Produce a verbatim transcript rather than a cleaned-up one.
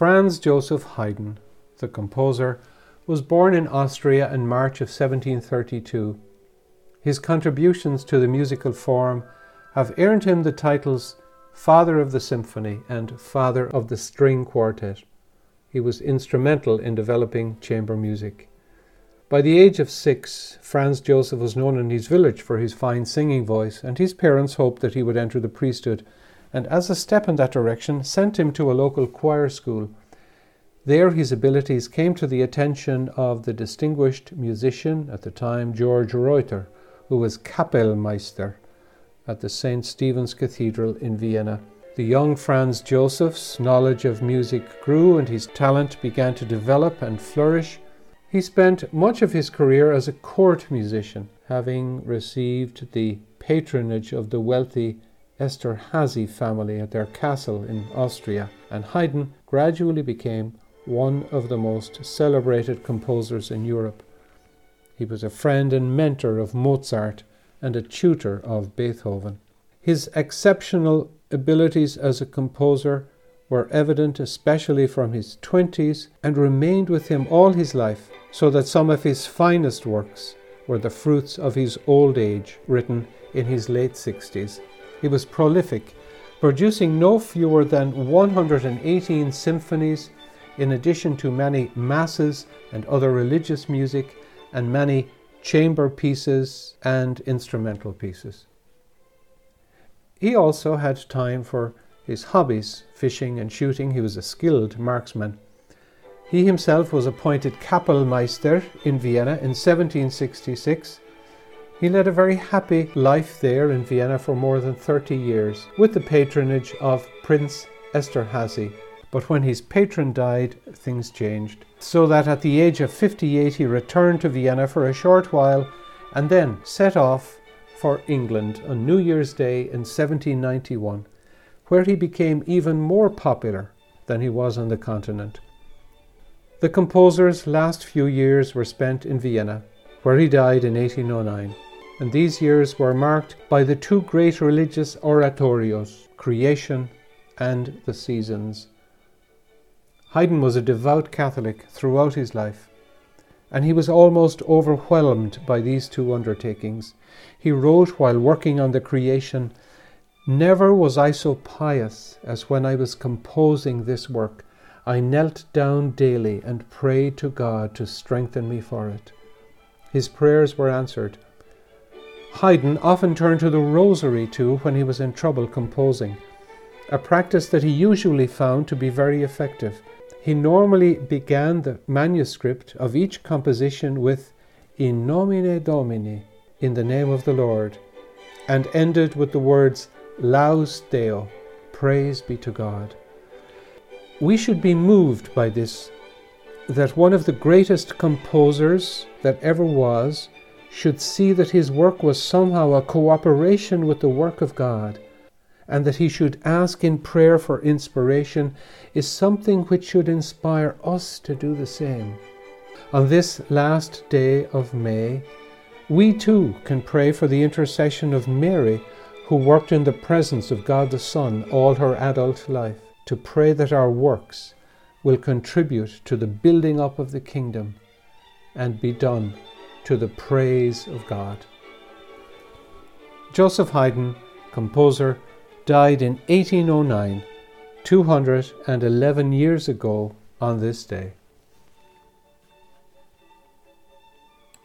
Franz Joseph Haydn, the composer, was born in Austria in March of seventeen thirty-two. His contributions to the musical form have earned him the titles Father of the Symphony and Father of the String Quartet. He was instrumental in developing chamber music. By the age of six, Franz Joseph was known in his village for his fine singing voice, and his parents hoped that he would enter the priesthood, and as a step in that direction, sent him to a local choir school. There his abilities came to the attention of the distinguished musician at the time, George Reuter, who was Kapellmeister at the Saint Stephen's Cathedral in Vienna. The young Franz Joseph's knowledge of music grew and his talent began to develop and flourish. He spent much of his career as a court musician, having received the patronage of the wealthy Esterházy family at their castle in Austria, and Haydn gradually became one of the most celebrated composers in Europe. He was a friend and mentor of Mozart and a tutor of Beethoven. His exceptional abilities as a composer were evident especially from his twenties and remained with him all his life, so that some of his finest works were the fruits of his old age, written in his late sixties. He was prolific, producing no fewer than one hundred eighteen symphonies, in addition to many masses and other religious music, and many chamber pieces and instrumental pieces. He also had time for his hobbies, fishing and shooting. He was a skilled marksman. He himself was appointed Kapellmeister in Vienna in seventeen sixty-six. He led a very happy life there in Vienna for more than thirty years, with the patronage of Prince Esterházy. But when his patron died, things changed, so that at the age of fifty-eight he returned to Vienna for a short while and then set off for England on New Year's Day in seventeen ninety-one, where he became even more popular than he was on the continent. The composer's last few years were spent in Vienna, where he died in eighteen oh nine, and these years were marked by the two great religious oratorios, Creation and the Seasons. Haydn was a devout Catholic throughout his life, and he was almost overwhelmed by these two undertakings. He wrote while working on the Creation, "Never was I so pious as when I was composing this work. I knelt down daily and prayed to God to strengthen me for it." His prayers were answered. Haydn often turned to the rosary too when he was in trouble composing, a practice that he usually found to be very effective. He normally began the manuscript of each composition with "In nomine Domini," in the name of the Lord, and ended with the words "Laus Deo," praise be to God. We should be moved by this, that one of the greatest composers that ever was should see that his work was somehow a cooperation with the work of God, and that he should ask in prayer for inspiration is something which should inspire us to do the same. On this last day of May, we too can pray for the intercession of Mary, who worked in the presence of God the Son all her adult life, to pray that our works will contribute to the building up of the kingdom and be done to the praise of God. Joseph Haydn, composer, died in eighteen oh nine, two hundred eleven years ago on this day.